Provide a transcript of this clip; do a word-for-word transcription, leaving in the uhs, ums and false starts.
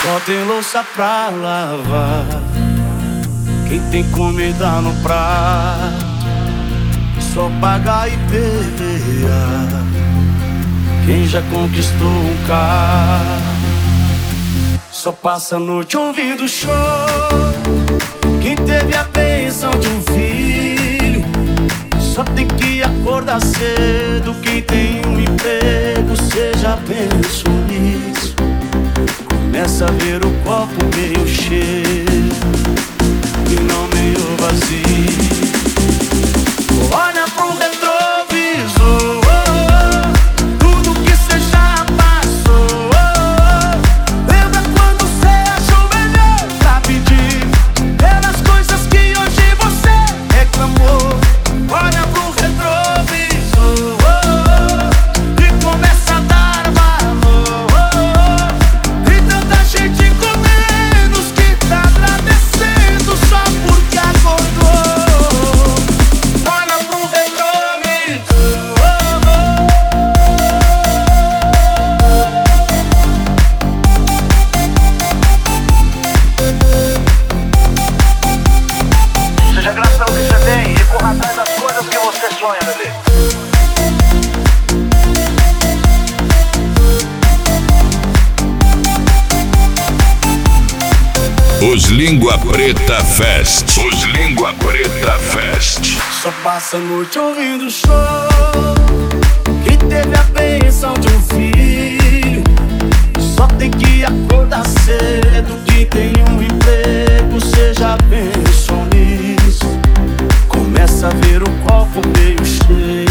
Só tem louça pra lavar, quem tem comida no prato só paga I P V A. Quem já conquistou um carro só passa a noite ouvindo show. Quem teve a bênção de um filho só tem que acordar cedo. Quem tem um emprego, cê já pensou nisso? Começa a ver o copo meio cheio e não meio vazio. Olha pro retrovisor, tudo que cê já passou. Lembra quando cê achou melhor pra pedir pelas coisas que hoje você reclamou. Olha pro retrovisor e começa a dar valor. E tanta gente com menos que tá agradecendo só porque acordou. Olha pro retrovisor. Seja grato pelo que você tem e corra atrás das coisas que você sonha, bebê. Os Língua Preta Fest. Os Língua Preta Fest. Só passa a noite ouvindo show. Quem teve a bênção de um filho só tem que acordar cedo. Quem tem um emprego, cê já pensou nisso? Começa a ver o copo meio cheio